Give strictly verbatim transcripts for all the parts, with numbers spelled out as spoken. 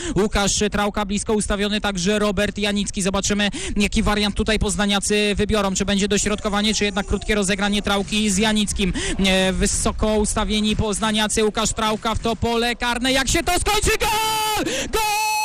Łukasz Trałka, blisko ustawiony także Robert Janicki. Zobaczymy, jaki wariant tutaj poznaniacy wybiorą. Czy będzie dośrodkowanie, czy jednak krótkie rozegranie Trałki z Janickim. Wysoko ustawieni poznaniacy. Łukasz Trałka w to pole karne. Jak się to skończy? Gol! Gol!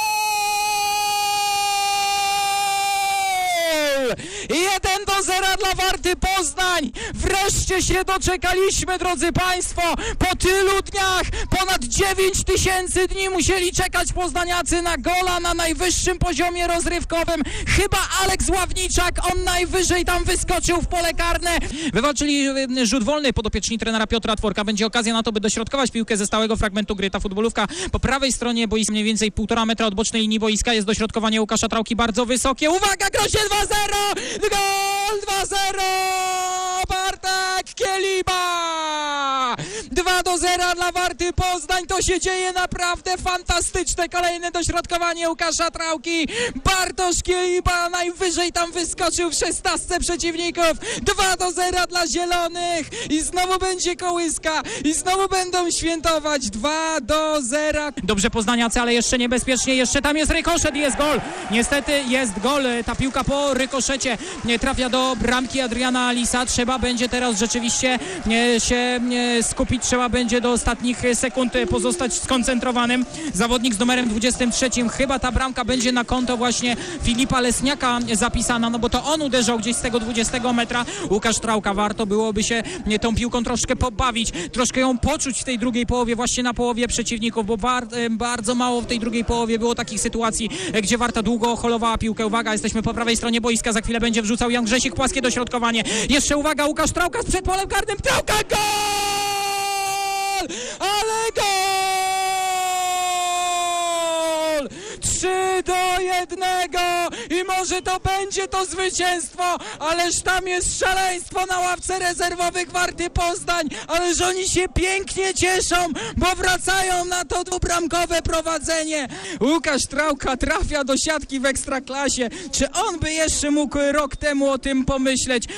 jeden do zera dla Warty Poznań. Wreszcie się doczekaliśmy, drodzy Państwo. Po tylu dniach, ponad dziewięć tysięcy dni musieli czekać poznaniacy na gola na najwyższym poziomie rozrywkowym. Chyba Aleks Ławniczak, on najwyżej tam wyskoczył w pole karne. Wywalczyli rzut wolny podopieczni trenera Piotra Tworka. Będzie okazja na to, by dośrodkować piłkę ze stałego fragmentu gry. Ta futbolówka po prawej stronie boiska, mniej więcej półtora metra od bocznej linii boiska. Jest dośrodkowanie Łukasza Trałki bardzo wysokie. Uwaga, grozie dwa zero! Gol dwa zero! Bartek Kieliba! dwa do zera dla Warty Poznań. To się dzieje naprawdę fantastyczne. Kolejne dośrodkowanie Łukasza Trałki. Bartosz Kieliba najwyżej tam wyskoczył w szesnastce przeciwników. dwa do zera dla zielonych. I znowu będzie kołyska. I znowu będą świętować. dwa do zera. Dobrze poznaniacy, ale jeszcze niebezpiecznie. Jeszcze tam jest rykoszet i jest gol. Niestety jest gol. Ta piłka po rykoszecie nie trafia do bramki Adriana Lisa. Trzeba będzie teraz rzeczywiście nie, się nie, skupić. Trzeba będzie do ostatnich sekund pozostać skoncentrowanym. Zawodnik z numerem dwudziestym trzecim. Chyba ta bramka będzie na konto właśnie Filipa Lesniaka zapisana, no bo to on uderzał gdzieś z tego dwudziestego metra. Łukasz Trałka, warto byłoby się nie, tą piłką troszkę pobawić, troszkę ją poczuć w tej drugiej połowie, właśnie na połowie przeciwników, bo bar, bardzo mało w tej drugiej połowie było takich sytuacji, gdzie Warta długo holowała piłkę. Uwaga, jesteśmy po prawej stronie boiska, za chwilę będzie wrzucał Jan Grzesik, płaskie dośrodkowanie. Jeszcze uwaga, Łukasz Trałka przed polem karnym. Trałka, gol! Ale gol! trzy do jednego i może to będzie to zwycięstwo, ależ tam jest szaleństwo na ławce rezerwowych Warty Poznań, ależ oni się pięknie cieszą, bo wracają na to dwubramkowe prowadzenie. Łukasz Trałka trafia do siatki w Ekstraklasie. Czy on by jeszcze mógł rok temu o tym pomyśleć?